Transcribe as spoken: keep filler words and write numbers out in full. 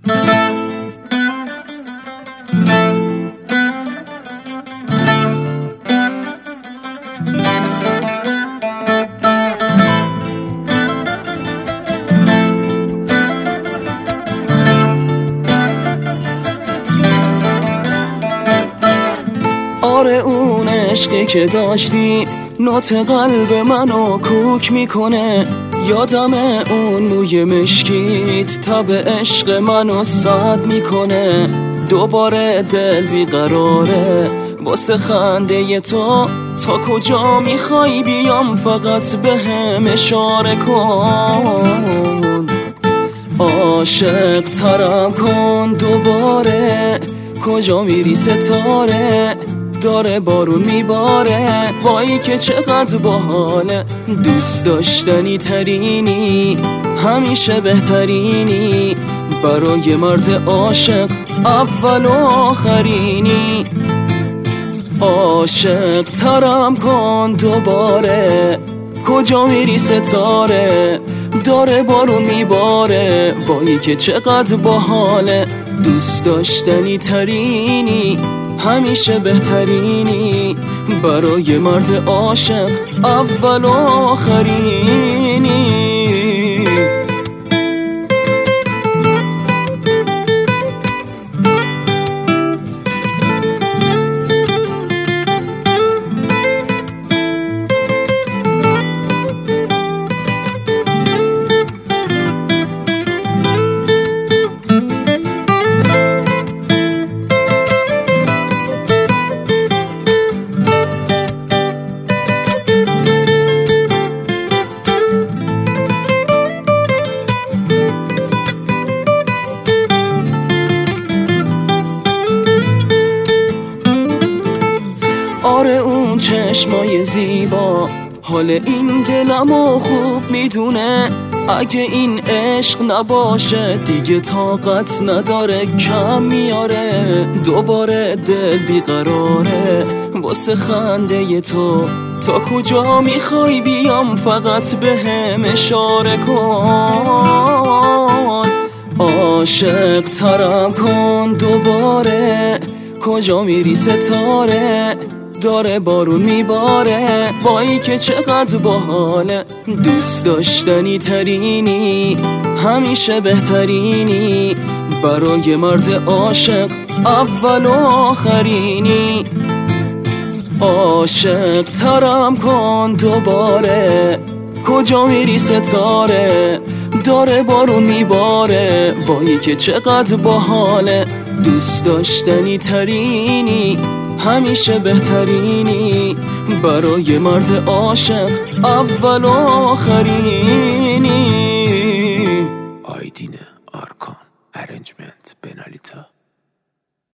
آره اون عشقی که داشتی نوت قلب منو کوک میکنه. یادم اون موی مشکیت تب عشق منو سرد میکنه. دوباره دل بیقراره واسه خنده تو. تا کجا میخوای بیام فقط به هم اشاره کن. عاشق ترم کن دوباره. کجا میری ستاره؟ داره بارون میباره. وای که چقدر باحاله. دوست داشتنی ترینی همیشه بهترینی. برای مرد عاشق اول و آخرینی. عاشق ترم کن دوباره. کجا میری ستاره؟ داره بارون میباره. وای که چقدر باحاله. دوست داشتنی ترینی همیشه بهترینی. برای مرد عاشق اول و آخرینی. آره اون چشمای زیبا حال این دلمو خوب میدونه. اگه این عشق نباشه دیگه طاقت نداره کم میاره. دوباره دل بیقراره واسه خنده تو. تا کجا میخوای بیام فقط به هم اشاره کن. عاشق ترم کن دوباره. کجا میری ستاره؟ داره بارون میباره. وای که چقدر باحاله. دوست داشتنی ترینی همیشه بهترینی. برای مرد عاشق اول و آخرینی. عاشق ترم کن دوباره. کجا میری ستاره؟ داره بارون میباره. وای که چقدر باحاله. دوست داشتنی ترینی همیشه بهترینی. برای مرد عاشق اول و آخرینی.